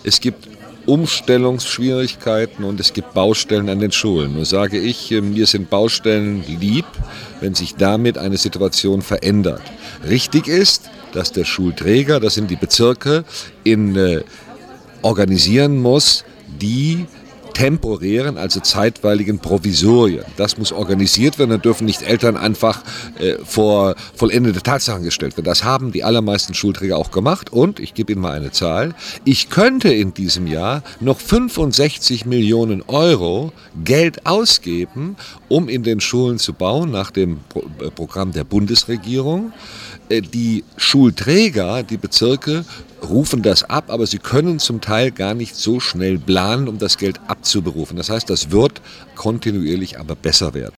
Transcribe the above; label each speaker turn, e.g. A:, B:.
A: es gibt Umstellungsschwierigkeiten und es gibt Baustellen an den Schulen. Nur sage ich, mir sind Baustellen lieb, wenn sich damit eine Situation verändert. Richtig ist, dass der Schulträger, das sind die Bezirke, organisieren muss, die temporären, also zeitweiligen Provisorien. Das muss organisiert werden, dann dürfen nicht Eltern einfach vor vollendete Tatsachen gestellt werden. Das haben die allermeisten Schulträger auch gemacht und, ich gebe Ihnen mal eine Zahl, ich könnte in diesem Jahr noch 65 Millionen Euro Geld ausgeben, um in den Schulen zu bauen, nach dem Programm der Bundesregierung. Die Schulträger, die Bezirke, rufen das ab, aber sie können zum Teil gar nicht so schnell planen, um das Geld abzuberufen. Das heißt, das wird kontinuierlich aber besser werden.